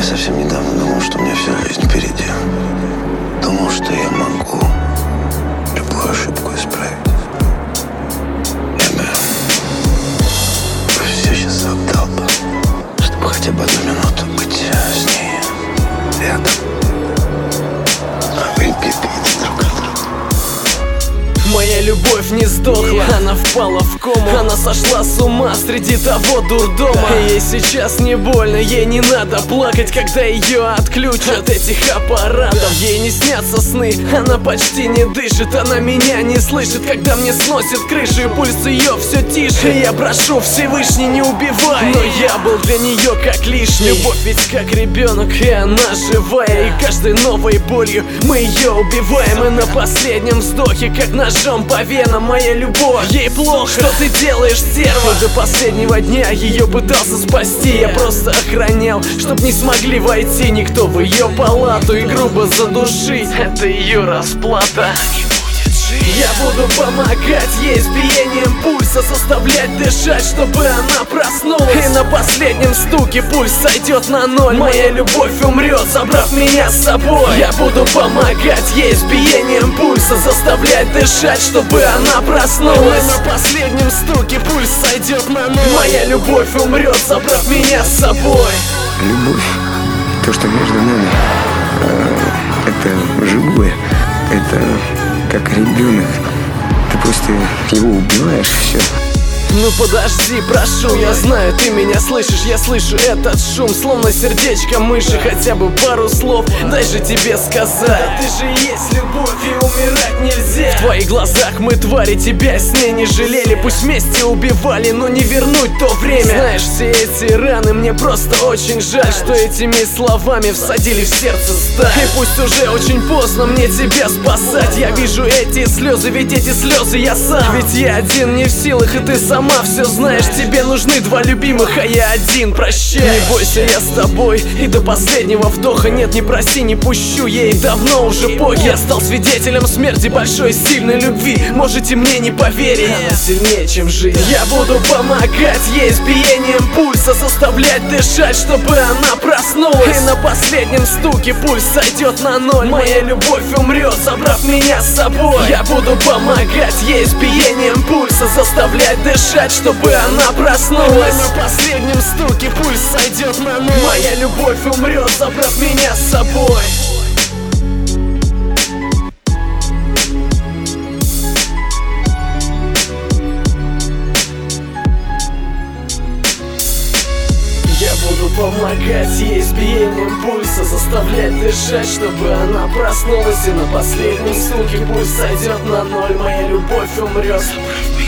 совсем недавно думал, что у меня вся жизнь впереди. Думал, что я могу любую ошибку исправить. Я бы все сейчас отдал бы, чтобы хотя бы одну минуту быть с ней рядом. А вы бегаете друг от друга. Моя любовь не сдохла, она впала в кому. Она сошла с ума среди того дурдома. Ей сейчас не больно, ей не надо плакать, когда ее отключат от этих аппаратов. Ей не снятся сны, она почти не дышит. Она меня не слышит, когда мне сносит крышу, и пульс ее все тише. Я прошу, Всевышний, не убивай, но я был для нее как лишний. Любовь ведь как ребенок, и она живая. И каждой новой болью мы ее убиваем. И на последнем вздохе, как ножом по венам, моя любовь, ей плохо. Что ты делаешь, стерва? До последнего дня ее пытался спасти. Я просто охранял, чтоб не смогли войти никто в ее палату и грубо задушить. Это ее расплата. Я буду помогать ей с биением пульса, заставлять дышать, чтобы она проснулась. И на последнем стуке пульс сойдет на ноль. Моя любовь умрет, забрав меня с собой. Я буду помогать ей с биением пульса, заставлять дышать, чтобы она проснулась. И на последнем стуке пульс сойдет на ноль. Моя любовь умрет, забрав меня с собой. Любовь, то, что между нами, это живое, это как ребенок. Ты просто его убиваешь, все. Ну подожди, прошу, я знаю, ты меня слышишь. Я слышу этот шум, словно сердечко мыши. Хотя бы пару слов, дай же тебе сказать. Да ты же есть любовь, и умирать нельзя. В твоих глазах мы твари, тебя с ней не жалели. Пусть вместе убивали, но не вернуть то время. Знаешь, все эти раны, мне просто очень жаль, что этими словами всадили в сердце сталь. И пусть уже очень поздно мне тебя спасать. Я вижу эти слезы, ведь эти слезы я сам. Ведь я один не в силах, и ты сама все знаешь. Тебе нужны два любимых, а я один. Прощай. Не бойся, я с тобой, и до последнего вдоха. Нет, не проси, не пущу, ей давно уже похер. Я стал свидетелем смерти большой, сильной любви. Можете мне не поверить, она сильнее, чем жизнь. Я буду помогать ей с биением пульса, заставлять дышать, чтобы она проснулась. И на последнем стуке пульс сойдет на ноль. Моя любовь умрет, забрав меня с собой. Я буду помогать ей с биением пульса, заставлять дышать, чтобы она проснулась. На последнем стуке пульс сойдет на ноль. Моя любовь умрет, забрав меня с собой. Я буду помогать ей с биением пульса, заставлять дышать, чтобы она проснулась. И на последнем стуке пульс сойдет на ноль. Моя любовь умрет, забрав меня.